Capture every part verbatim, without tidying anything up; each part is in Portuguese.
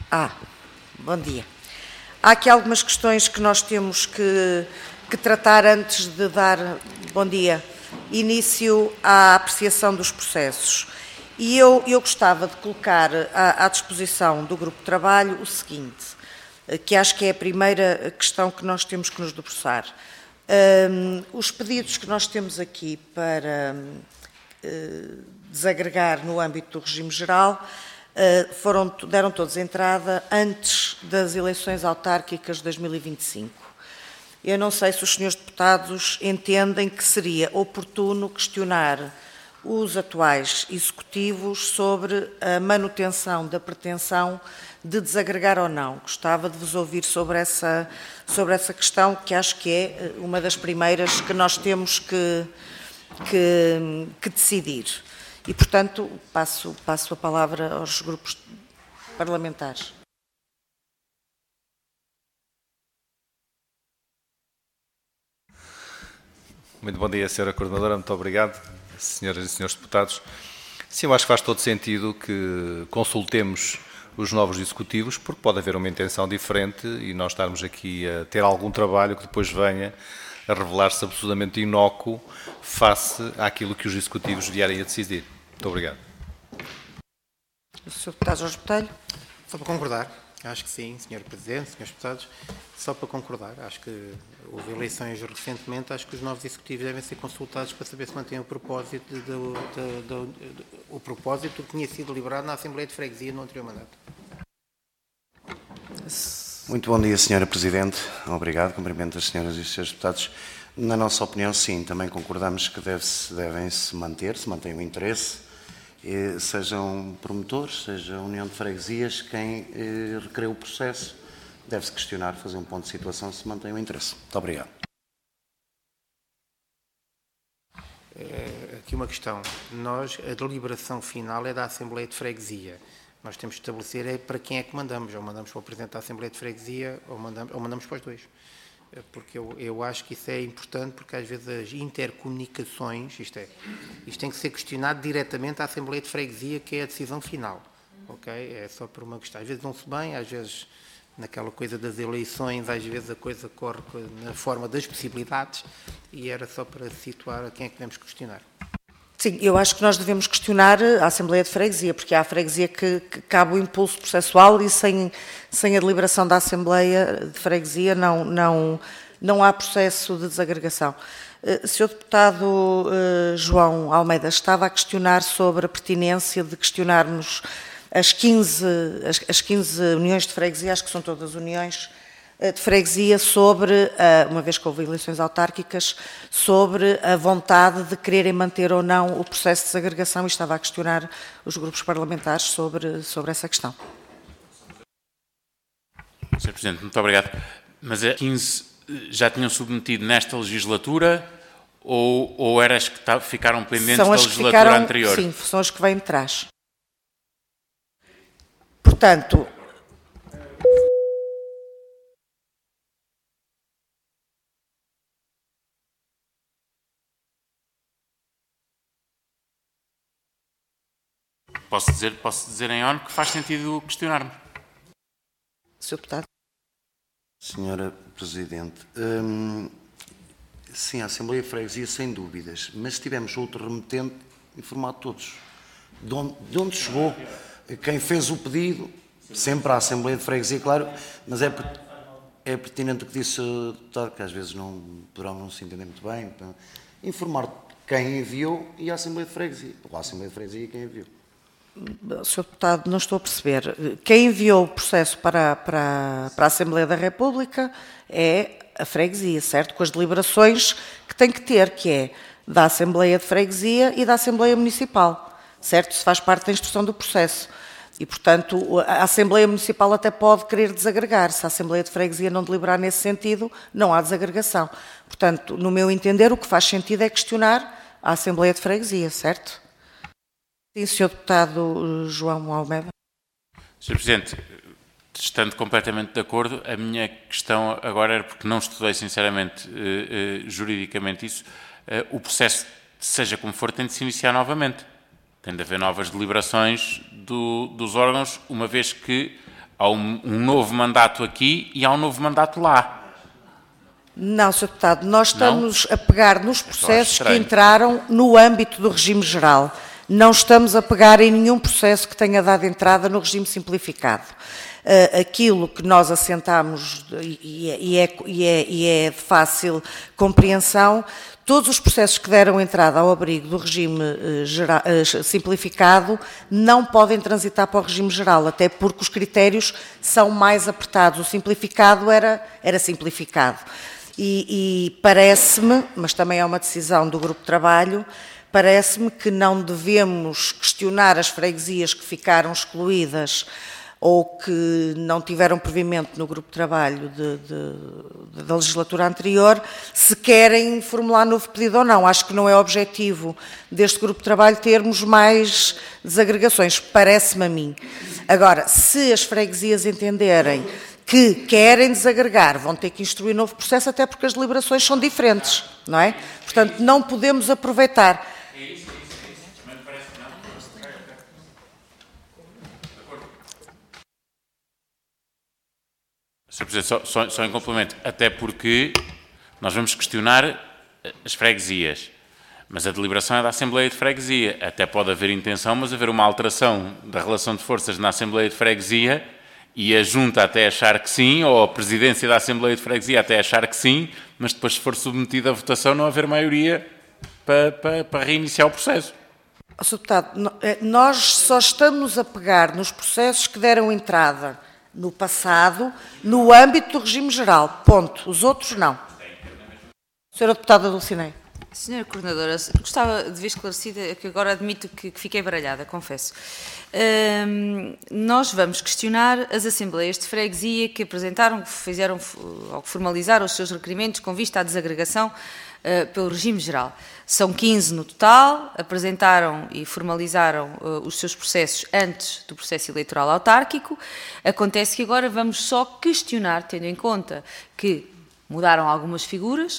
Ah, bom dia. Há aqui algumas questões que nós temos que, que tratar antes de dar, bom dia, início à apreciação dos processos. E eu, eu gostava de colocar à, à disposição do Grupo de Trabalho o seguinte, que acho que é a primeira questão que nós temos que nos debruçar. Um, os pedidos que nós temos aqui para uh, desagregar no âmbito do regime geral uh, foram, deram todos entrada antes das eleições autárquicas de dois mil e vinte e cinco. Eu não sei se os senhores deputados entendem que seria oportuno questionar os atuais executivos sobre a manutenção da pretensão de desagregar ou não. Gostava de vos ouvir sobre essa, sobre essa questão, que acho que é uma das primeiras que nós temos que, que, que decidir. E, portanto, passo, passo a palavra aos grupos parlamentares. Muito bom dia, senhora Coordenadora. Muito obrigado, senhoras e senhores deputados. Sim, eu acho que faz todo sentido que consultemos os novos executivos, porque pode haver uma intenção diferente e nós estarmos aqui a ter algum trabalho que depois venha a revelar-se absolutamente inócuo face àquilo que os executivos vierem a decidir. Muito obrigado. O senhor Deputado Jorge Botelho. Só para concordar, acho que sim, senhor Presidente, senhores Deputados, só para concordar, acho que houve eleições recentemente, acho que os novos executivos devem ser consultados para saber se mantêm o propósito, de, de, de, de, de, o propósito que tinha sido deliberado na Assembleia de Freguesia no anterior mandato. Muito bom dia, senhora Presidente. Obrigado. Cumprimento as senhoras e os senhores deputados. Na nossa opinião, sim, também concordamos que deve-se, devem-se manter, se mantém o interesse, eh, sejam promotores, seja a União de Freguesias, quem eh, recreou o processo, deve-se questionar, fazer um ponto de situação se mantém o interesse. Muito obrigado. Aqui uma questão. Nós, a deliberação final é da Assembleia de Freguesia. Nós temos que estabelecer é para quem é que mandamos. Ou mandamos para o Presidente da Assembleia de Freguesia ou mandamos, ou mandamos para os dois. Porque eu, eu acho que isso é importante, porque às vezes as intercomunicações, isto é, isto tem que ser questionado diretamente à Assembleia de Freguesia, que é a decisão final. Ok? É só por uma questão. Às vezes não-se bem, às vezes naquela coisa das eleições, às vezes a coisa corre na forma das possibilidades e era só para situar a quem é que devemos questionar. Sim, eu acho que nós devemos questionar a Assembleia de Freguesia, porque é a Freguesia que, que cabe o impulso processual e sem, sem a deliberação da Assembleia de Freguesia não, não, não há processo de desagregação. Uh, senhor Deputado uh, João Almeida estava a questionar sobre a pertinência de questionarmos as quinze, as, as quinze uniões de freguesia, acho que são todas uniões de freguesia, sobre, uma vez que houve eleições autárquicas, sobre a vontade de quererem manter ou não o processo de desagregação, e estava a questionar os grupos parlamentares sobre, sobre essa questão. senhor Presidente, muito obrigado. Mas a quinze já tinham submetido nesta legislatura ou, ou eram as que ficaram pendentes são da as legislatura que ficaram, anterior? Sim, são as que vêm de trás. Portanto, Posso dizer, posso dizer em ONU que faz sentido questionar-me. senhor Deputado. Senhora Presidente, hum, sim, a Assembleia de Freguesia, sem dúvidas, mas se tivermos outro remetente, informar todos. De onde, de onde chegou, quem fez o pedido, sempre à Assembleia de Freguesia, claro, mas é, é pertinente o que disse o deputado, que às vezes não poderão não se entender muito bem. Então, informar quem enviou e a Assembleia de Freguesia, ou a Assembleia de Freguesia e quem enviou. senhor Deputado, não estou a perceber. Quem enviou o processo para, para, para a Assembleia da República é a freguesia, certo? Com as deliberações que tem que ter, que é da Assembleia de Freguesia e da Assembleia Municipal, certo? Isso faz parte da instrução do processo. E, portanto, a Assembleia Municipal até pode querer desagregar. Se a Assembleia de Freguesia não deliberar nesse sentido, não há desagregação. Portanto, no meu entender, o que faz sentido é questionar a Assembleia de Freguesia, certo? Sim, senhor Deputado João Almeida. senhor Presidente, estando completamente de acordo, a minha questão agora era, porque não estudei sinceramente eh, eh, juridicamente isso, eh, o processo, seja como for, tem de se iniciar novamente. Tem de haver novas deliberações do, dos órgãos, uma vez que Há um, um novo mandato aqui e há um novo mandato lá. Não, senhor Deputado, nós estamos não? a pegar nos processos que entraram no âmbito do regime geral. Não estamos a pegar em nenhum processo que tenha dado entrada no regime simplificado. Uh, aquilo que nós assentámos, e é, e, é, e, é, e é de fácil compreensão, todos os processos que deram entrada ao abrigo do regime uh, geral, uh, simplificado não podem transitar para o regime geral, até porque os critérios são mais apertados. O simplificado era, era simplificado. E, e parece-me, mas também é uma decisão do grupo de trabalho, parece-me que não devemos questionar as freguesias que ficaram excluídas ou que não tiveram provimento no grupo de trabalho de, de, de, da legislatura anterior, se querem formular novo pedido ou não. Acho que não é objetivo deste grupo de trabalho termos mais desagregações, parece-me a mim. Agora, se as freguesias entenderem que querem desagregar, vão ter que instruir novo processo, até porque as deliberações são diferentes, não é? Portanto, não podemos aproveitar. senhor Presidente, só, só, só em complemento, até porque nós vamos questionar as freguesias, mas a deliberação é da Assembleia de Freguesia. Até pode haver intenção, mas haver uma alteração da relação de forças na Assembleia de Freguesia e a Junta até achar que sim, ou a Presidência da Assembleia de Freguesia até achar que sim, mas depois, se for submetida à votação, não haver maioria para, para, para reiniciar o processo. senhor Deputado, nós só estamos a pegar nos processos que deram entrada no passado, no âmbito do regime geral. Ponto. Os outros, não. senhora Deputada Dulcinea. Senhora Coordenadora, gostava de ver esclarecida, que agora admito que, que fiquei baralhada, confesso. Hum, nós vamos questionar as Assembleias de Freguesia que apresentaram, que fizeram, ou que formalizaram os seus requerimentos com vista à desagregação uh, pelo regime geral. São quinze no total, apresentaram e formalizaram uh, os seus processos antes do processo eleitoral autárquico. Acontece que agora vamos só questionar, tendo em conta que mudaram algumas figuras,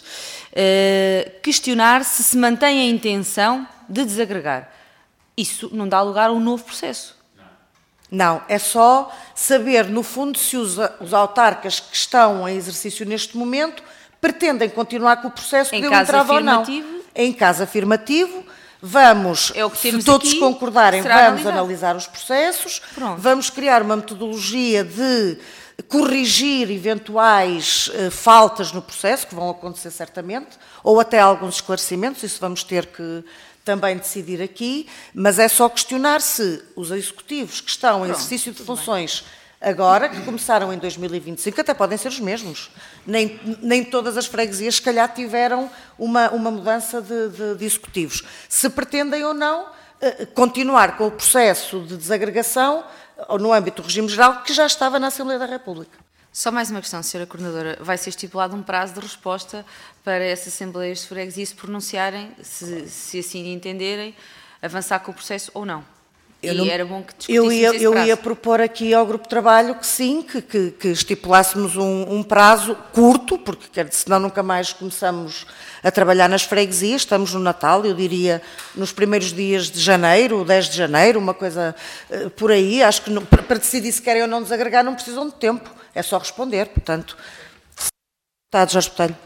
uh, questionar se se mantém a intenção de desagregar. Isso não dá lugar a um novo processo. Não, é só saber, no fundo, se os, os autarcas que estão em exercício neste momento pretendem continuar com o processo que deu entrada ou não. Em caso afirmativo, vamos, é o que temos se todos aqui, concordarem, vamos analisado. analisar os processos, Pronto. Vamos criar uma metodologia de corrigir eventuais uh, faltas no processo, que vão acontecer certamente, ou até alguns esclarecimentos, isso vamos ter que também decidir aqui, mas é só questionar se os executivos que estão em exercício de funções agora, que começaram em dois mil e vinte e cinco, até podem ser os mesmos. Nem, nem todas as freguesias, se calhar, tiveram uma, uma mudança de, de, de executivos. Se pretendem ou não eh, continuar com o processo de desagregação ou no âmbito do regime geral, que já estava na Assembleia da República. Só mais uma questão, senhora Coordenadora. Vai ser estipulado um prazo de resposta para essas Assembleias de Freguesia se pronunciarem, se, se assim entenderem, avançar com o processo ou não? Eu e não, era bom que eu ia, esse eu prazo. ia propor aqui ao Grupo de Trabalho que sim, que, que, que estipulássemos um, um prazo curto, porque quer dizer, senão nunca mais começamos a trabalhar nas freguesias. Estamos no Natal, eu diria nos primeiros dias de janeiro, dez de janeiro, uma coisa uh, por aí. Acho que não, para, para decidir se querem ou não desagregar não precisam de tempo, é só responder. Portanto, Deputado Jorge Botelho.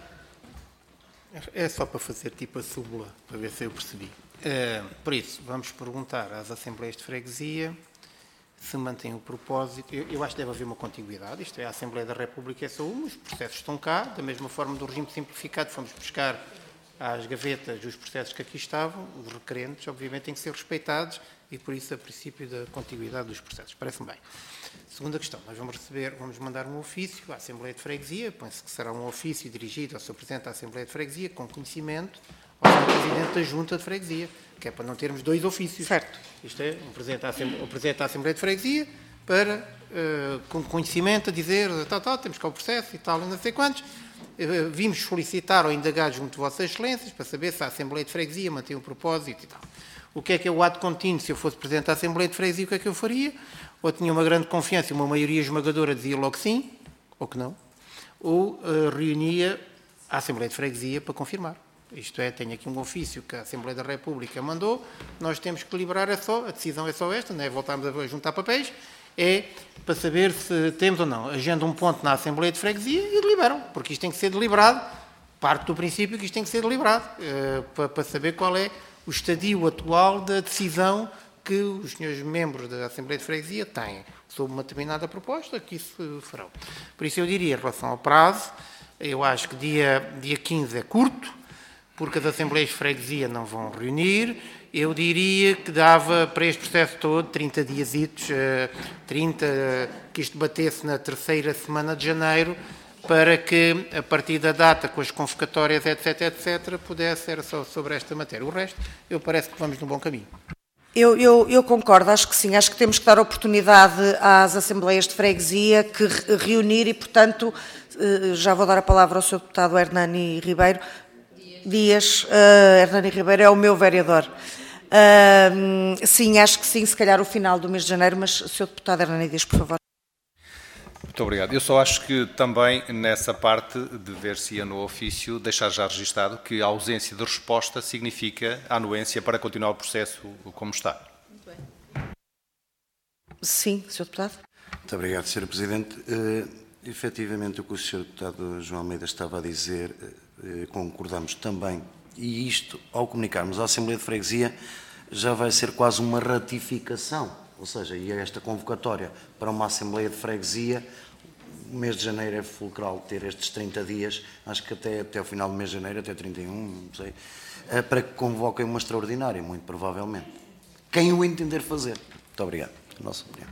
É só para fazer tipo a súmula, para ver se eu percebi. Uh, por isso, vamos perguntar às Assembleias de Freguesia se mantém o propósito. Eu, eu acho que deve haver uma contiguidade, isto é, a Assembleia da República é só uma, os processos estão cá, da mesma forma do regime simplificado, fomos buscar às gavetas os processos que aqui estavam, os requerentes, obviamente, têm que ser respeitados e, por isso, a princípio da contiguidade dos processos. Parece-me bem. Segunda questão, nós vamos receber, vamos mandar um ofício à Assembleia de Freguesia, penso que será um ofício dirigido ao senhor Presidente da Assembleia de Freguesia, com conhecimimento ao senhor Presidente da Junta de Freguesia, que é para não termos dois ofícios. Certo. Isto é, um Presidente da Assembleia, o Presidente da Assembleia de Freguesia, para, uh, com conhecimento, a dizer, tal, tal, temos cá o processo e tal, e não sei quantos. Uh, vimos solicitar ou indagar junto de Vossas Excelências, para saber se a Assembleia de Freguesia mantém um propósito e tal. O que é que é o ato contínuo? Se eu fosse Presidente da Assembleia de Freguesia, o que é que eu faria? Ou tinha uma grande confiança e uma maioria esmagadora dizia logo sim, ou que não, ou uh, reunia a Assembleia de Freguesia para confirmar. Isto é, tenho aqui um ofício que a Assembleia da República mandou, nós temos que deliberar, é só, a decisão é só esta, não é voltarmos a juntar papéis, é para saber se temos ou não. Agenda um ponto na Assembleia de Freguesia e deliberam, porque isto tem que ser deliberado, parte do princípio que isto tem que ser deliberado, uh, para, para saber qual é o estadio atual da decisão que os senhores membros da Assembleia de Freguesia têm sobre uma determinada proposta, que isso farão. Por isso eu diria, em relação ao prazo, eu acho que dia, dia quinze é curto, porque as Assembleias de Freguesia não vão reunir. Eu diria que dava para este processo todo trinta diasitos, trinta, que isto batesse na terceira semana de janeiro, para que, a partir da data, com as convocatórias, etc, etcétera, pudesse ser só sobre esta matéria. O resto, eu parece que vamos num bom caminho. Eu, eu, eu concordo, acho que sim, acho que temos que dar oportunidade às Assembleias de Freguesia que reunir e, portanto, já vou dar a palavra ao senhor deputado Hernani Ribeiro. Dias, uh, Hernani Ribeiro é o meu vereador. Uh, sim, acho que sim, se calhar o final do mês de janeiro, mas senhor deputado Hernani Dias, por favor. Muito obrigado. Eu só acho que também nessa parte de ver-se-ia no ofício, deixar já registado que a ausência de resposta significa a anuência para continuar o processo como está. Muito bem. Sim, senhor deputado. Muito obrigado, senhora Presidente. Uh, efetivamente, o que o senhor deputado João Almeida estava a dizer, uh, concordamos também, e isto, ao comunicarmos à Assembleia de Freguesia, já vai ser quase uma ratificação. Ou seja, e esta convocatória para uma Assembleia de Freguesia, o mês de janeiro é fulcral ter estes trinta dias, acho que até, até o final do mês de janeiro, até trinta e um, não sei, para que convoquem uma extraordinária, muito provavelmente. Quem o entender fazer. Muito obrigado. A nossa opinião.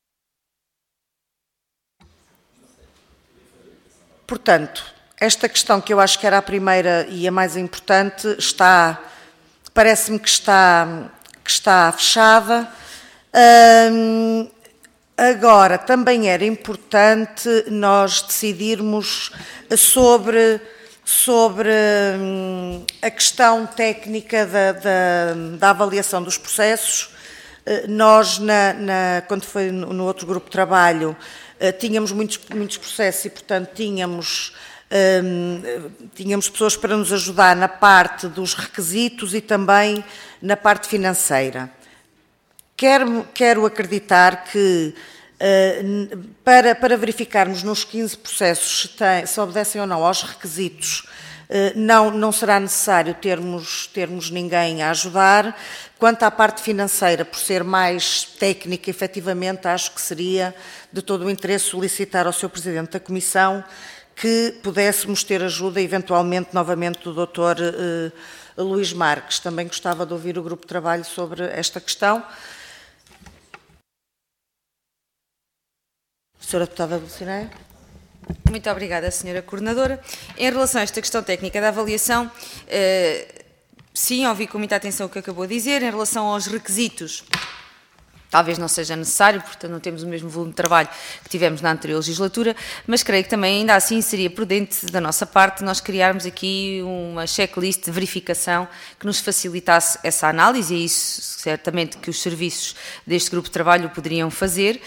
Portanto, esta questão que eu acho que era a primeira e a mais importante, está, parece-me que está, que está fechada. Hum, agora, também era importante nós decidirmos sobre, sobre hum, a questão técnica da, da, da avaliação dos processos. Nós, na, na, quando foi no, no outro grupo de trabalho, tínhamos muitos, muitos processos e, portanto, tínhamos, hum, tínhamos pessoas para nos ajudar na parte dos requisitos e também na parte financeira. Quero, quero acreditar que, uh, para, para verificarmos nos quinze processos se, tem, se obedecem ou não aos requisitos, uh, não, não será necessário termos, termos ninguém a ajudar. Quanto à parte financeira, por ser mais técnica, efetivamente, acho que seria de todo o interesse solicitar ao senhor Presidente da Comissão que pudéssemos ter ajuda, eventualmente, novamente, do doutor uh, Luís Marques. Também gostava de ouvir o grupo de trabalho sobre esta questão. Senhora Deputada Dulcinea. Muito obrigada, Senhora Coordenadora. Em relação a esta questão técnica da avaliação, eh, sim, ouvi com muita atenção o que acabou de dizer. Em relação aos requisitos, talvez não seja necessário, portanto não temos o mesmo volume de trabalho que tivemos na anterior legislatura, mas creio que também ainda assim seria prudente da nossa parte nós criarmos aqui uma checklist de verificação que nos facilitasse essa análise, e isso certamente que os serviços deste grupo de trabalho poderiam fazer.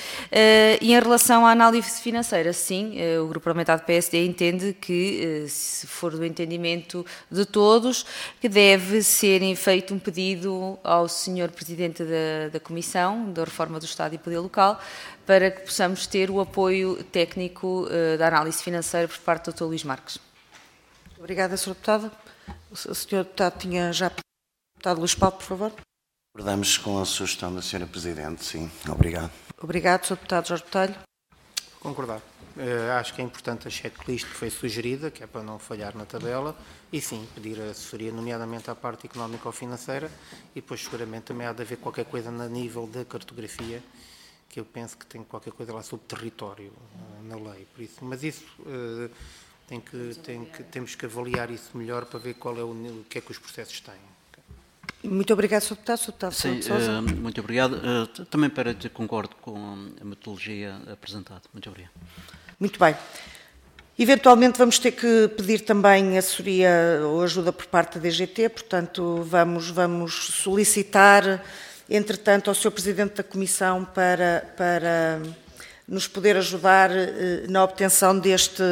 E em relação à análise financeira, sim, o grupo parlamentar do P S D entende que, se for do entendimento de todos, que deve ser feito um pedido ao senhor Presidente da, da Comissão da Reforma do Estado e Poder Local, para que possamos ter o apoio técnico uh, da análise financeira por parte do doutor Luís Marques. Obrigada, senhor Deputado. O senhor Deputado tinha já... Deputado Luís Paulo, por favor. Concordamos com a sugestão da senhora Presidente, sim. Obrigado. Obrigado, senhor Deputado Jorge Botelho. Concordar. Uh, acho que é importante a checklist que foi sugerida, que é para não falhar na tabela, e sim, pedir a assessoria, nomeadamente à parte económica ou financeira, e depois seguramente também há de haver qualquer coisa a nível da cartografia, que eu penso que tem qualquer coisa lá sobre território uh, na lei, por isso, mas isso uh, tem que, tem que, temos que avaliar isso melhor para ver qual é o, o que é que os processos têm. Muito obrigado, senhor Deputado. senhor Deputado Sim, uh, muito obrigado. Uh, também para dizer que concordo com a metodologia apresentada. Muito obrigado. Muito bem. Eventualmente vamos ter que pedir também assessoria ou ajuda por parte da D G T, portanto vamos, vamos solicitar, entretanto, ao senhor Presidente da Comissão para, para nos poder ajudar eh, na obtenção deste,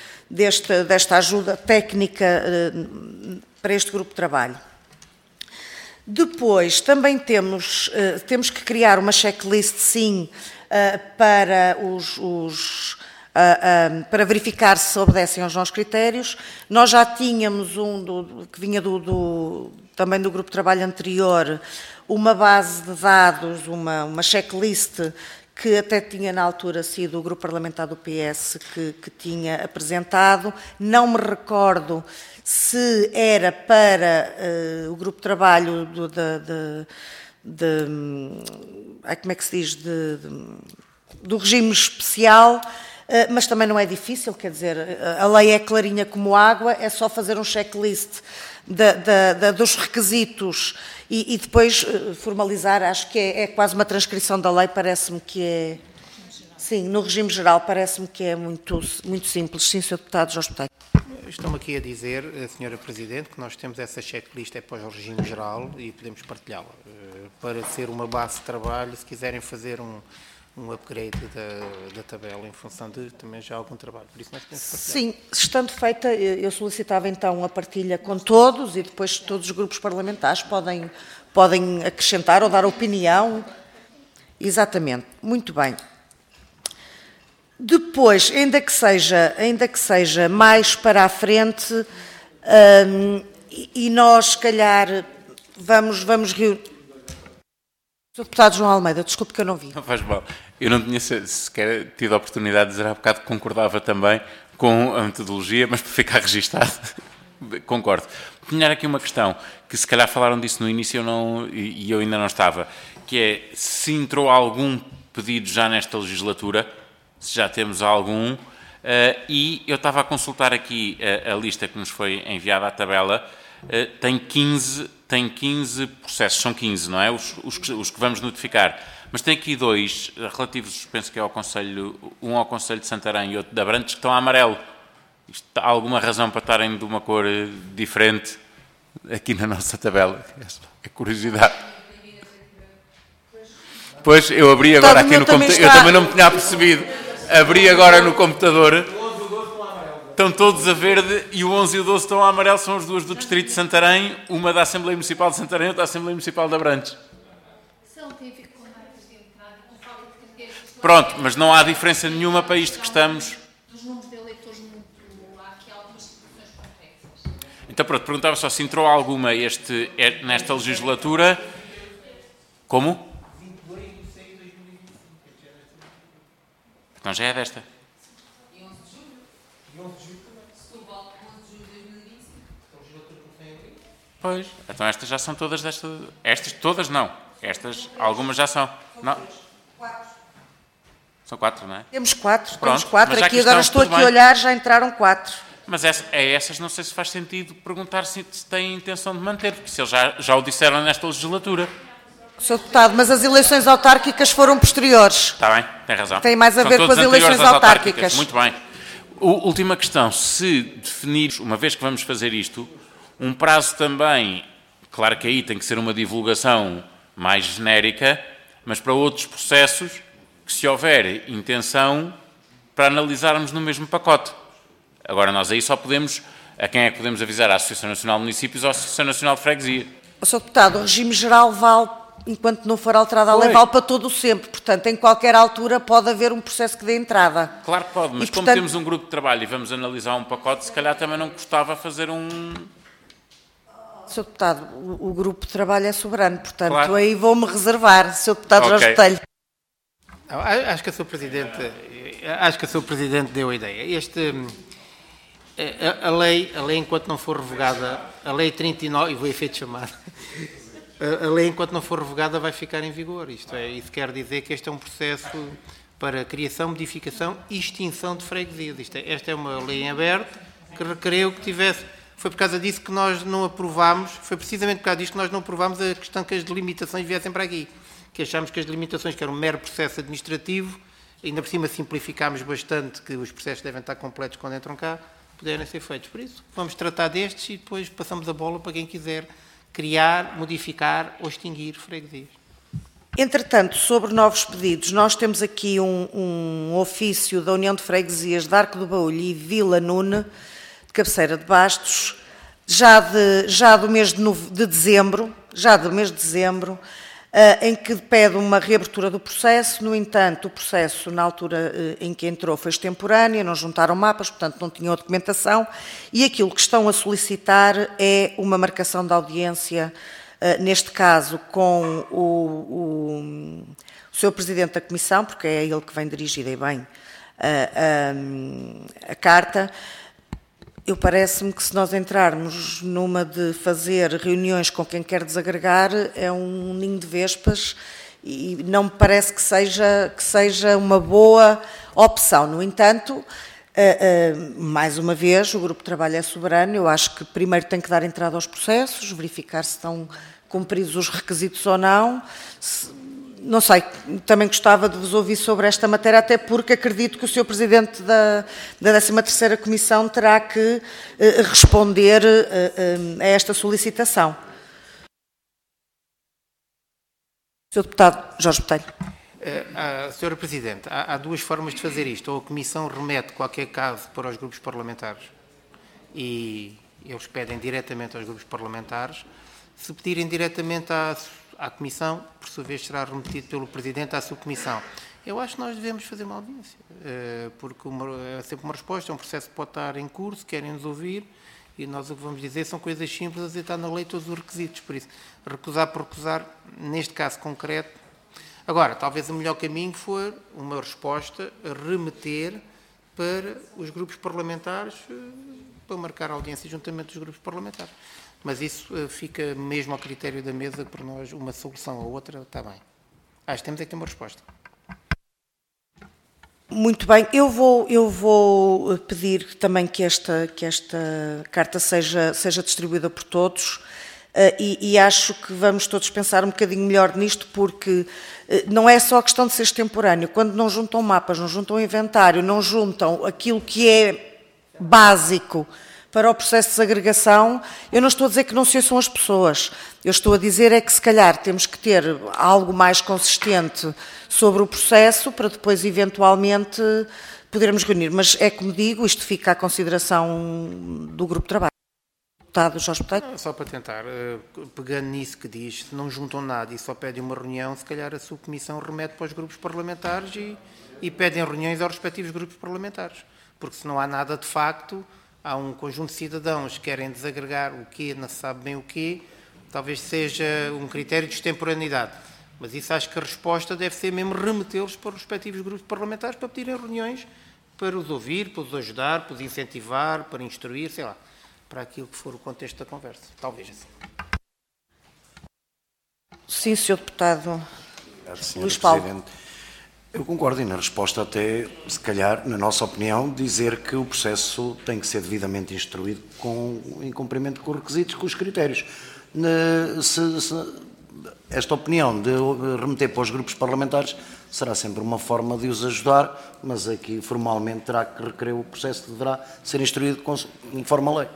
deste, desta ajuda técnica eh, para este grupo de trabalho. Depois, também temos, uh, temos que criar uma checklist, sim, para os... os Uh, uh, para verificar se obedecem aos nossos critérios. Nós já tínhamos um do, que vinha do, do, também do grupo de trabalho anterior, uma base de dados, uma, uma checklist que até tinha na altura sido o grupo parlamentar do P S que, que tinha apresentado. Não me recordo se era para uh, o grupo de trabalho do, de, de, de, como é que se diz, de, de, do regime especial. Mas também não é difícil, quer dizer, a lei é clarinha como água, é só fazer um checklist de, de, de, dos requisitos e, e depois formalizar. Acho que é, é quase uma transcrição da lei, parece-me que é... Sim, no regime geral, parece-me que é muito, muito simples. Sim, senhor Deputado Jorge Botelho. Estou-me aqui a dizer, senhora Presidente, que nós temos essa checklist é para o regime geral e podemos partilhá-la, para ser uma base de trabalho, se quiserem fazer um... um upgrade da, da tabela em função de também já algum trabalho. Por isso nós podemos partilhar. Sim, estando feita, eu solicitava então a partilha com todos e depois todos os grupos parlamentares podem, podem acrescentar ou dar opinião. Exatamente. Muito bem. Depois, ainda que seja, ainda que seja mais para a frente, hum, e, e nós, se calhar, vamos, vamos reunir... senhor Deputado João Almeida, desculpe que eu não vi. Não faz mal. Eu não tinha sequer tido a oportunidade de dizer há bocado que concordava também com a metodologia, mas para ficar registado, concordo. Tinha aqui uma questão, que se calhar falaram disso no início eu não, e eu ainda não estava, que é se entrou algum pedido já nesta legislatura, se já temos algum, uh, e eu estava a consultar aqui a, a lista que nos foi enviada à tabela, uh, tem quinze... tem quinze processos, são quinze, não é? Os, os, que, os que vamos notificar. Mas tem aqui dois relativos, penso que é ao Conselho, um ao Conselho de Santarém e outro de Abrantes, que estão a amarelo. Isto, há alguma razão para estarem de uma cor diferente aqui na nossa tabela? É curiosidade. Pois, eu abri agora aqui no computador, eu também não me tinha percebido. Abri agora no computador. Estão todos a verde e o onze e o doze estão a amarelo, são as duas do Distrito de Santarém, uma da Assembleia Municipal de Santarém e outra da Assembleia Municipal de Abrantes. Pronto, mas não há diferença nenhuma para isto que estamos... Dos números de eleitores, há aqui algumas situações complexas. Então pronto, perguntava só se entrou alguma este, nesta legislatura... Como? Então já é desta. Pois, então estas já são todas desta... Estas todas não. Estas, algumas já são. Não. São quatro, não é? Temos quatro, Pronto, temos quatro. Aqui, aqui agora estou aqui bem. a olhar, já entraram quatro. Mas essa, a essas não sei se faz sentido perguntar se, se têm intenção de manter, porque se eles já, já o disseram nesta legislatura. senhor Deputado, mas as eleições autárquicas foram posteriores. Está bem, tem razão. Tem mais a São ver com as eleições autárquicas. autárquicas. Muito bem. O, última questão, se definir, uma vez que vamos fazer isto, um prazo também, claro que aí tem que ser uma divulgação mais genérica, mas para outros processos, que se houver intenção, para analisarmos no mesmo pacote. Agora, nós aí só podemos, a quem é que podemos avisar? A Associação Nacional de Municípios ou a Associação Nacional de Freguesia? senhor Deputado, o regime geral vale, enquanto não for alterada a lei, vale para todo o sempre. Portanto, em qualquer altura pode haver um processo que dê entrada. Claro que pode, mas e, como portanto, temos um grupo de trabalho e vamos analisar um pacote, se calhar também não custava fazer um... senhor Deputado, o, o grupo de trabalho é soberano, portanto, claro. Aí vou-me reservar, senhor Deputado Okay. Jorge Botelho. Acho que a senhora Presidente, acho que a senhora Presidente deu a ideia. Este, a, a, lei, a lei, enquanto não for revogada, a Lei trinta e nove, e vou efeito chamado, a, a lei, enquanto não for revogada, vai ficar em vigor. Isto é, isso quer dizer que este é um processo para criação, modificação e extinção de freguesias. Isto é, esta é uma lei em aberto que requereu que tivesse... Foi por causa disso que nós não aprovámos, foi precisamente por causa disso que nós não aprovámos a questão que as delimitações viessem para aqui. Que achámos que as delimitações, que era um mero processo administrativo, ainda por cima simplificámos bastante que os processos devem estar completos quando entram cá, puderem ser feitos. Por isso, vamos tratar destes e depois passamos a bola para quem quiser criar, modificar ou extinguir freguesias. Entretanto, sobre novos pedidos, nós temos aqui um, um ofício da União de Freguesias de Arco do Baúlho e Vila Nune, de Cabeceira de Bastos, já, de, já do mês de, nove, de dezembro, já do mês de dezembro, em que pede uma reabertura do processo. No entanto, o processo, na altura em que entrou, foi extemporâneo, não juntaram mapas, portanto não tinham a documentação, e aquilo que estão a solicitar é uma marcação de audiência, neste caso com o, o, o senhor Presidente da Comissão, porque é ele que vem dirigida e bem a, a, a carta. Eu parece-me que se nós entrarmos numa de fazer reuniões com quem quer desagregar, é um ninho de vespas e não me parece que seja, que seja uma boa opção. No entanto, mais uma vez, o Grupo de Trabalho é soberano. Eu acho que primeiro tem que dar entrada aos processos, verificar se estão cumpridos os requisitos ou não. Se, Não sei, também gostava de vos ouvir sobre esta matéria, até porque acredito que o senhor Presidente da, da décima terceira Comissão terá que eh, responder eh, eh, a esta solicitação. senhor Deputado Jorge Botelho. Uh, senhora Presidente, há, há duas formas de fazer isto. Ou a Comissão remete qualquer caso para os grupos parlamentares e eles pedem diretamente aos grupos parlamentares. Se pedirem diretamente à à Comissão, por sua vez será remetido pelo Presidente à subcomissão. Eu acho que nós devemos fazer uma audiência, porque uma, é sempre uma resposta, é um processo que pode estar em curso, querem nos ouvir, e nós o que vamos dizer são coisas simples, a dizer está na lei todos os requisitos, por isso, recusar por recusar, neste caso concreto. Agora, talvez o melhor caminho for uma resposta a remeter para os grupos parlamentares, para marcar a audiência juntamente dos grupos parlamentares. Mas isso uh, fica mesmo ao critério da mesa, por nós, uma solução ou outra, está bem. Acho que temos é que ter uma resposta. Muito bem, eu vou, eu vou pedir também que esta, que esta carta seja, seja distribuída por todos, uh, e, e acho que vamos todos pensar um bocadinho melhor nisto, porque uh, não é só a questão de ser extemporâneo. Quando não juntam mapas, não juntam inventário, não juntam aquilo que é básico para o processo de desagregação, eu não estou a dizer que não se ouçam as pessoas. Eu estou a dizer é que, se calhar, temos que ter algo mais consistente sobre o processo para depois, eventualmente, podermos reunir. Mas é como digo, isto fica à consideração do Grupo de Trabalho. Deputado Jorge Botelho. Só para tentar, pegando nisso que diz, se não juntam nada e só pedem uma reunião, se calhar a subcomissão remete para os grupos parlamentares e, e pedem reuniões aos respectivos grupos parlamentares. Porque se não há nada de facto, há um conjunto de cidadãos que querem desagregar o quê, não se sabe bem o quê, talvez seja um critério de extemporaneidade. Mas isso acho que a resposta deve ser mesmo remetê-los para os respectivos grupos parlamentares para pedirem reuniões para os ouvir, para os ajudar, para os incentivar, para instruir, sei lá, para aquilo que for o contexto da conversa. Talvez assim. Sim, senhor Deputado Luís Paulo. Eu concordo, e na resposta até, se calhar, na nossa opinião, dizer que o processo tem que ser devidamente instruído com, em cumprimento com os requisitos, com os critérios. Na, se, se, esta opinião de remeter para os grupos parlamentares será sempre uma forma de os ajudar, mas aqui formalmente terá que requerer o processo, deverá ser instruído conforme a lei.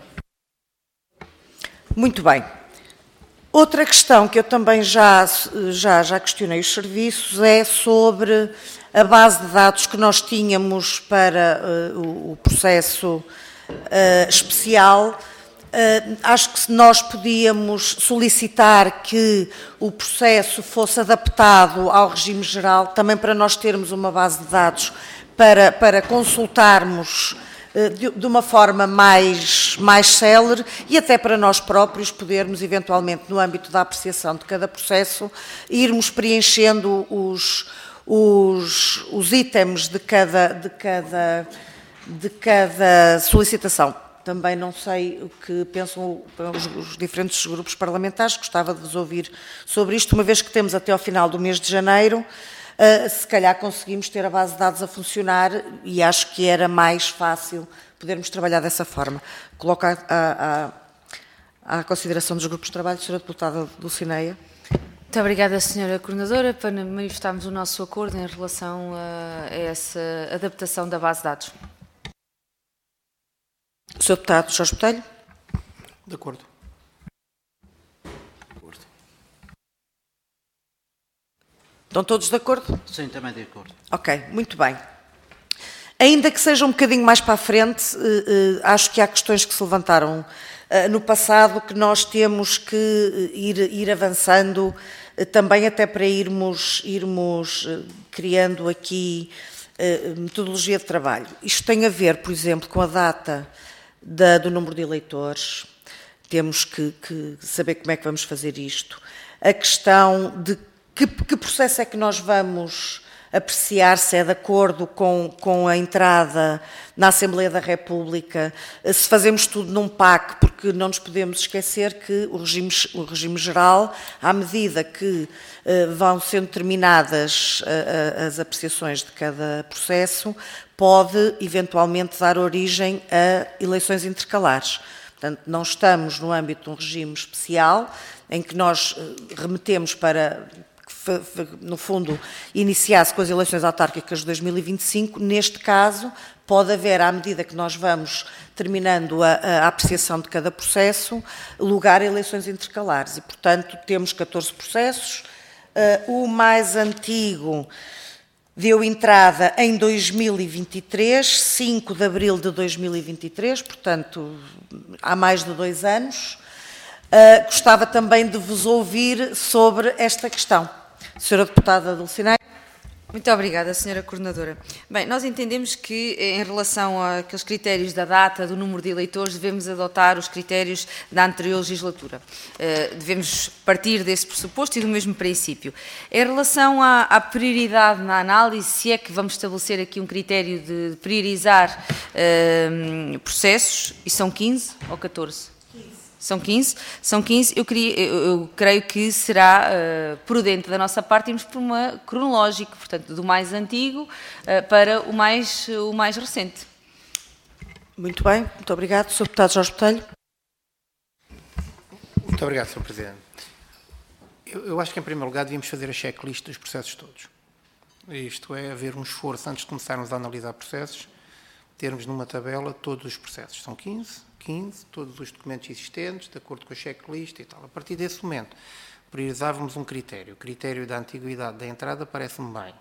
Muito bem. Outra questão que eu também já, já, já questionei os serviços é sobre a base de dados que nós tínhamos para uh, o, o processo uh, especial. Uh, acho que nós podíamos solicitar que o processo fosse adaptado ao regime geral, também para nós termos uma base de dados para, para consultarmos de uma forma mais, mais célere e até para nós próprios podermos, eventualmente, no âmbito da apreciação de cada processo, irmos preenchendo os, os, os itens de cada, de, cada, de cada solicitação. Também não sei o que pensam os, os diferentes grupos parlamentares, gostava de vos ouvir sobre isto, uma vez que temos até ao final do mês de janeiro. Uh, se calhar conseguimos ter a base de dados a funcionar e acho que era mais fácil podermos trabalhar dessa forma. Coloco à, à, à consideração dos grupos de trabalho, senhora Deputada Dulcineia. Muito obrigada, senhora Coordenadora, para manifestarmos o nosso acordo em relação a essa adaptação da base de dados. senhor Deputado Jorge Botelho. De acordo. Estão todos de acordo? Sim, também de acordo. Ok, muito bem. Ainda que seja um bocadinho mais para a frente, acho que há questões que se levantaram no passado que nós temos que ir, ir avançando também até para irmos, irmos criando aqui metodologia de trabalho. Isto tem a ver, por exemplo, com a data da, do número de eleitores. Temos que, que saber como é que vamos fazer isto. A questão de que, que processo é que nós vamos apreciar, se é de acordo com, com a entrada na Assembleia da República, se fazemos tudo num P A C, porque não nos podemos esquecer que o regime, o regime geral, à medida que uh, vão sendo terminadas uh, as apreciações de cada processo, pode eventualmente dar origem a eleições intercalares. Portanto, não estamos no âmbito de um regime especial, em que nós uh, remetemos para... no fundo, iniciar-se com as eleições autárquicas de dois mil e vinte e cinco, neste caso, pode haver, à medida que nós vamos terminando a, a apreciação de cada processo, lugar a eleições intercalares. E, portanto, temos catorze processos. Uh, o mais antigo deu entrada em dois mil e vinte e três, cinco de abril de dois mil e vinte e três, portanto, há mais de dois anos. Uh, gostava também de vos ouvir sobre esta questão. Senhora Deputada Dulcinea. Muito obrigada, Senhora Coordenadora. Bem, nós entendemos que, em relação àqueles critérios da data, do número de eleitores, devemos adotar os critérios da anterior legislatura. Uh, devemos partir desse pressuposto e do mesmo princípio. Em relação à, à prioridade na análise, se é que vamos estabelecer aqui um critério de priorizar uh, processos, e são quinze ou catorze? São quinze, são quinze. Eu, queria, eu, eu creio que será uh, prudente da nossa parte irmos por uma cronológica, portanto, do mais antigo uh, para o mais, o mais recente. Muito bem, muito obrigado. senhor Deputado Jorge Botelho. Muito obrigado, senhor Presidente. Eu, eu acho que, em primeiro lugar, devíamos fazer a checklist dos processos todos. Isto é, haver um esforço, antes de começarmos a analisar processos, termos numa tabela todos os processos. São quinze. quinze, todos os documentos existentes, de acordo com a checklist e tal. A partir desse momento, priorizávamos um critério. O critério da antiguidade da entrada parece-me bem.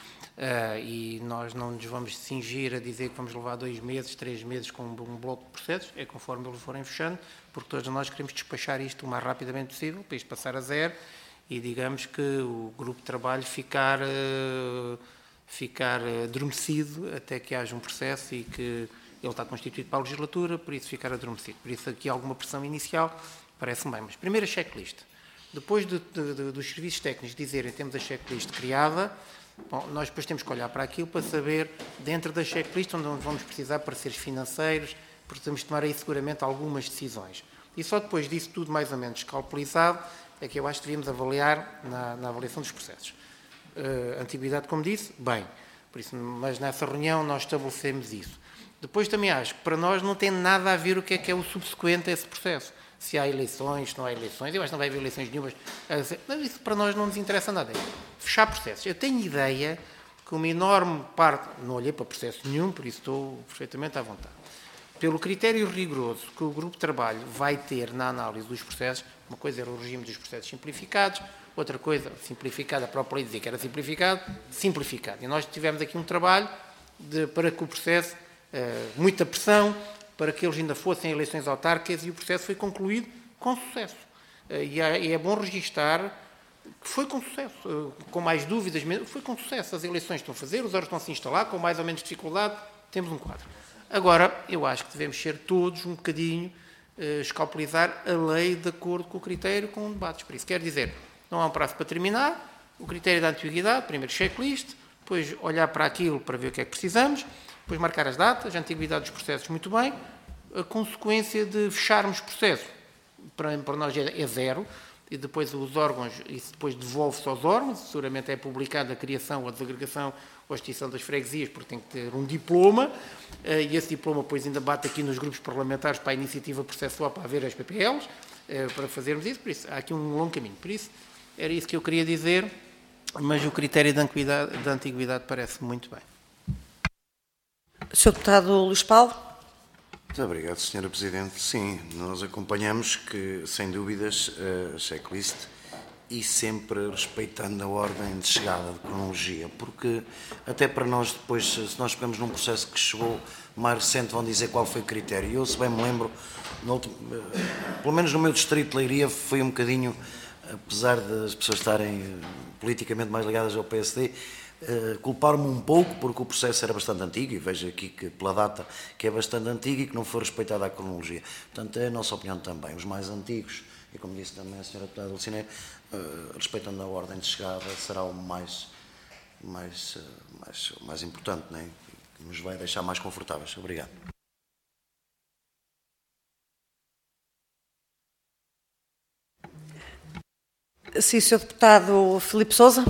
Uh, e nós não nos vamos cingir a dizer que vamos levar dois meses, três meses com um bloco de processos, é conforme eles forem fechando, porque todos nós queremos despachar isto o mais rapidamente possível, para isto passar a zero, e digamos que o grupo de trabalho ficar, uh, ficar adormecido até que haja um processo e que ele está constituído para a legislatura, por isso ficar adormecido. Por isso aqui alguma pressão inicial parece-me bem. Mas primeiro a checklist. Depois de, de, de, dos serviços técnicos dizerem que temos a checklist criada, bom, nós depois temos que olhar para aquilo para saber, dentro da checklist, onde vamos precisar de pareceres financeiros, porque temos de tomar aí seguramente algumas decisões. E só depois disso tudo mais ou menos escalpelizado é que eu acho que devíamos avaliar na, na avaliação dos processos. Uh, antiguidade, como disse, bem. Por isso, mas nessa reunião nós estabelecemos isso. Depois também acho que para nós não tem nada a ver o que é que é o subsequente a esse processo. Se há eleições, se não há eleições, eu acho que não vai haver eleições nenhumas, mas isso para nós não nos interessa nada. Fechar processos. Eu tenho ideia que uma enorme parte, não olhei para processo nenhum, por isso estou perfeitamente à vontade, pelo critério rigoroso que o grupo de trabalho vai ter na análise dos processos, uma coisa era o regime dos processos simplificados, outra coisa, simplificada, a própria lei dizia que era simplificado, simplificado. E nós tivemos aqui um trabalho de, para que o processo Uh, muita pressão para que eles ainda fossem eleições autárquicas e o processo foi concluído com sucesso. Uh, e, é, e é bom registar que foi com sucesso, uh, com mais dúvidas, foi com sucesso. As eleições estão a fazer, os órgãos estão a se instalar, com mais ou menos dificuldade, temos um quadro. Agora, eu acho que devemos ser todos um bocadinho, uh, escalpelizar a lei de acordo com o critério, com debates. Por isso, quer dizer, não há um prazo para terminar, o critério da antiguidade, primeiro checklist, depois olhar para aquilo para ver o que é que precisamos, depois marcar as datas, a antiguidade dos processos, muito bem. A consequência de fecharmos processo, para, para nós é, é zero, e depois os órgãos, isso depois devolve-se aos órgãos, seguramente é publicada a criação ou a desagregação ou a extinção das freguesias, porque tem que ter um diploma, e esse diploma depois ainda bate aqui nos grupos parlamentares para a iniciativa processual, para haver as P P Ls, para fazermos isso, por isso há aqui um longo caminho. Por isso, era isso que eu queria dizer, mas o critério da antiguidade, da antiguidade parece muito bem. senhor Deputado Luís Paulo. Muito obrigado, senhora Presidente. Sim, nós acompanhamos que, sem dúvidas, a checklist e sempre respeitando a ordem de chegada, de cronologia, porque até para nós depois, se nós pegamos num processo que chegou mais recente, vão dizer qual foi o critério. Eu, se bem me lembro, no último, pelo menos no meu distrito de Leiria, foi um bocadinho, apesar das pessoas estarem politicamente mais ligadas ao P S D, Uh, culpar-me um pouco porque o processo era bastante antigo, e vejo aqui que pela data que é bastante antigo e que não foi respeitada a cronologia. Portanto, é a nossa opinião também. Os mais antigos, e como disse também a senhora deputada Dulcinea, uh, respeitando a ordem de chegada, será o mais, mais, uh, mais, mais importante, né? Que nos vai deixar mais confortáveis. Obrigado. Sim, senhor Deputado Filipe Sousa.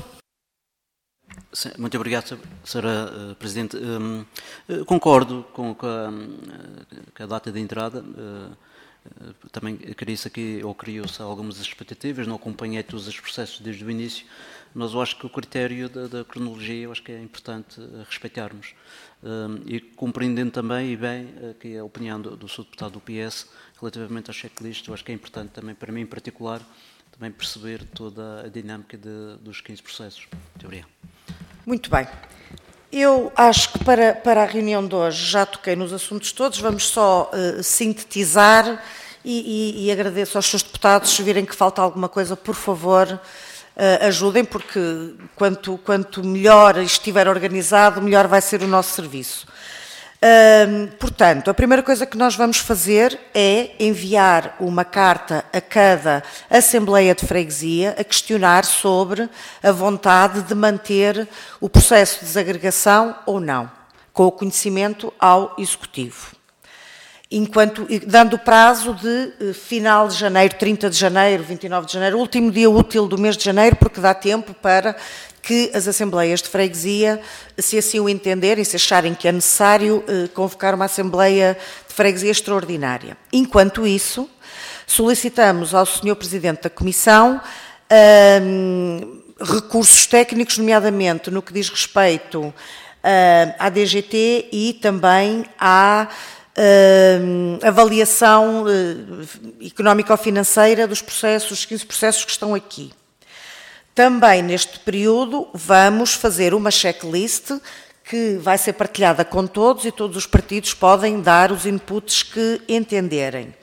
Sim, muito obrigado, senhora uh, Presidente. Um, uh, concordo com, com, a, com a data de entrada. Uh, uh, também criou-se aqui, ou criou-se algumas expectativas, não acompanhei todos os processos desde o início, mas eu acho que o critério da, da cronologia eu acho que é importante uh, respeitarmos. Um, e compreendendo também, e bem, aqui a opinião do, do senhor Deputado do P S relativamente ao checklist, eu acho que é importante também, para mim em particular, também perceber toda a dinâmica de, dos quinze processos. Muito obrigado. Muito bem. Eu acho que para, para a reunião de hoje já toquei nos assuntos todos, vamos só uh, sintetizar e, e, e agradeço aos seus deputados, se virem que falta alguma coisa, por favor, uh, ajudem, porque quanto, quanto melhor estiver organizado, melhor vai ser o nosso serviço. Uh, portanto, a primeira coisa que nós vamos fazer é enviar uma carta a cada Assembleia de Freguesia a questionar sobre a vontade de manter o processo de desagregação ou não, com o conhecimento ao Executivo. Enquanto, dando o prazo de uh, final de janeiro, trinta de janeiro, vinte e nove de janeiro, último dia útil do mês de janeiro, porque dá tempo para que as Assembleias de Freguesia, se assim o entenderem, se acharem que é necessário, eh, convocar uma Assembleia de Freguesia extraordinária. Enquanto isso, solicitamos ao senhor Presidente da Comissão eh, recursos técnicos, nomeadamente no que diz respeito eh, à D G T e também à eh, avaliação eh, económico-financeira dos processos, os quinze processos que estão aqui. Também neste período vamos fazer uma checklist que vai ser partilhada com todos e todos os partidos podem dar os inputs que entenderem.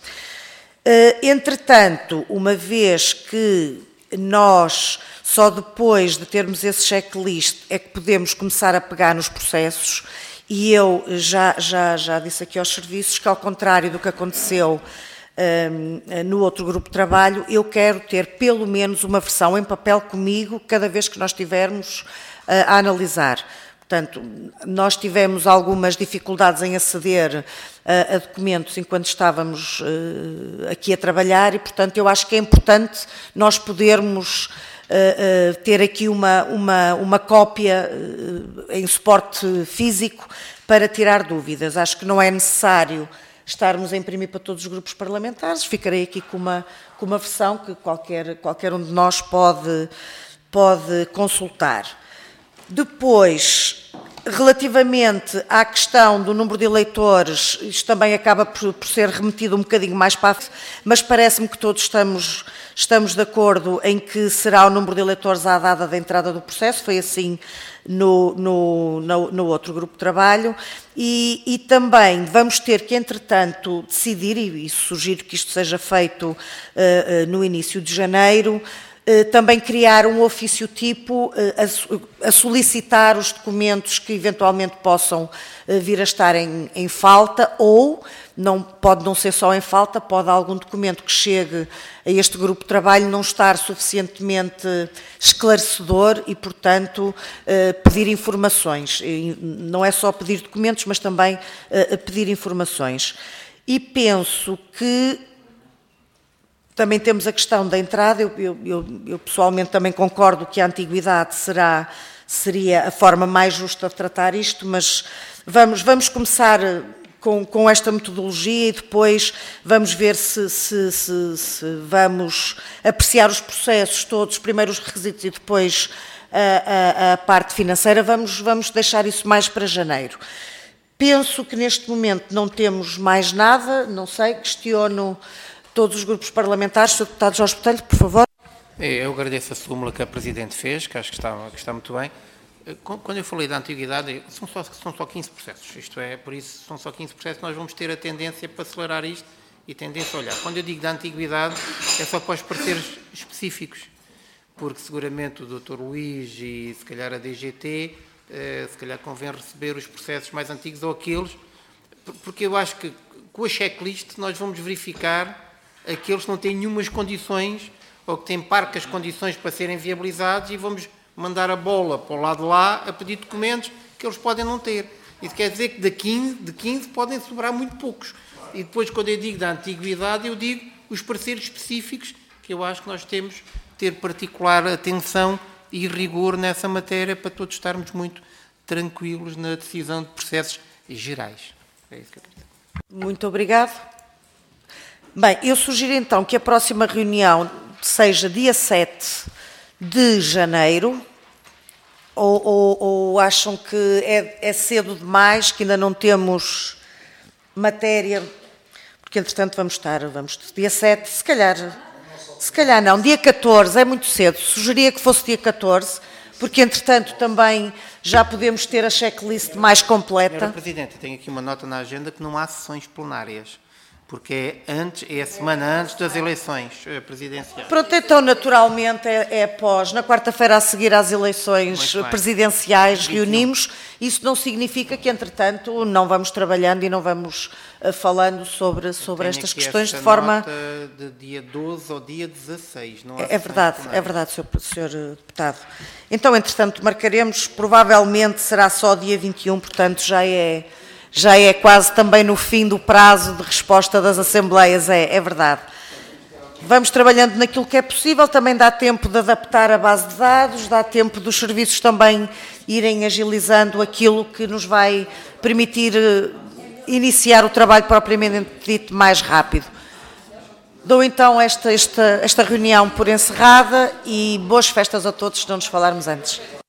Entretanto, uma vez que nós, só depois de termos esse checklist, é que podemos começar a pegar nos processos, e eu já, já, já disse aqui aos serviços que, ao contrário do que aconteceu no outro grupo de trabalho, eu quero ter pelo menos uma versão em papel comigo cada vez que nós estivermos a analisar. Portanto, nós tivemos algumas dificuldades em aceder a, a documentos enquanto estávamos uh, aqui a trabalhar e, portanto, eu acho que é importante nós podermos uh, uh, ter aqui uma, uma, uma cópia uh, em suporte físico para tirar dúvidas. Acho que não é necessário estarmos a imprimir para todos os grupos parlamentares. Ficarei aqui com uma, com uma versão que qualquer, qualquer um de nós pode, pode consultar. Depois, relativamente à questão do número de eleitores, isto também acaba por, por ser remetido um bocadinho mais para a frente, mas parece-me que todos estamos, estamos de acordo em que será o número de eleitores à data da entrada do processo, foi assim no, no, no, no outro grupo de trabalho, e, e também vamos ter que, entretanto, decidir, e, e sugiro que isto seja feito uh, uh, no início de janeiro, também criar um ofício tipo a solicitar os documentos que eventualmente possam vir a estar em, em falta, ou não, pode não ser só em falta, pode algum documento que chegue a este grupo de trabalho não estar suficientemente esclarecedor e, portanto, pedir informações. Não é só pedir documentos, mas também pedir informações. E penso que também temos a questão da entrada. Eu, eu, eu, eu pessoalmente também concordo que a antiguidade será, seria a forma mais justa de tratar isto, mas vamos, vamos começar com, com esta metodologia e depois vamos ver se, se, se, se vamos apreciar os processos todos, primeiro os requisitos e depois a, a, a parte financeira. Vamos, vamos deixar isso mais para janeiro. Penso que neste momento não temos mais nada, não sei, questiono todos os grupos parlamentares. senhor Deputado Jorge Botelho, por favor. Eu agradeço a súmula que a Presidente fez, que acho que está, que está muito bem. Quando eu falei da antiguidade, são só, são só quinze processos, isto é, por isso são só quinze processos, nós vamos ter a tendência para acelerar isto e tendência a olhar. Quando eu digo da antiguidade, é só para os pareceres específicos, porque seguramente o doutor Luís e se calhar a D G T, se calhar convém receber os processos mais antigos ou aqueles, porque eu acho que com a checklist nós vamos verificar aqueles que não têm nenhumas condições ou que têm parcas condições para serem viabilizados e vamos mandar a bola para o lado de lá a pedir documentos que eles podem não ter. Isso quer dizer que de quinze, de quinze podem sobrar muito poucos. E depois, quando eu digo da antiguidade, eu digo os pareceres específicos, que eu acho que nós temos de ter particular atenção e rigor nessa matéria para todos estarmos muito tranquilos na decisão de processos gerais. É isso que eu quero dizer. Muito obrigado. Bem, eu sugiro então que a próxima reunião seja dia sete de janeiro, ou, ou, ou acham que é, é cedo demais, que ainda não temos matéria, porque entretanto vamos estar, vamos dia sete, se calhar, se calhar não, dia catorze, é muito cedo, sugeria que fosse dia catorze, porque entretanto também já podemos ter a checklist mais completa. Senhora Presidente, tenho aqui uma nota na agenda que não há sessões plenárias. Porque é, antes, é a semana antes das eleições presidenciais. Pronto, então naturalmente é, é após, na quarta-feira a seguir às eleições presidenciais reunimos. Isso não significa que, entretanto, não vamos trabalhando e não vamos uh, falando sobre, sobre estas questões de forma... Nota de dia doze ao dia dezasseis. Não há é verdade, é verdade, senhor Deputado. Então, entretanto, marcaremos, provavelmente será só dia vinte e um, portanto já é... Já é quase também no fim do prazo de resposta das Assembleias, é, é verdade. Vamos trabalhando naquilo que é possível, também dá tempo de adaptar a base de dados, dá tempo dos serviços também irem agilizando aquilo que nos vai permitir iniciar o trabalho propriamente dito mais rápido. Dou então esta, esta, esta reunião por encerrada e boas festas a todos, se não nos falarmos antes.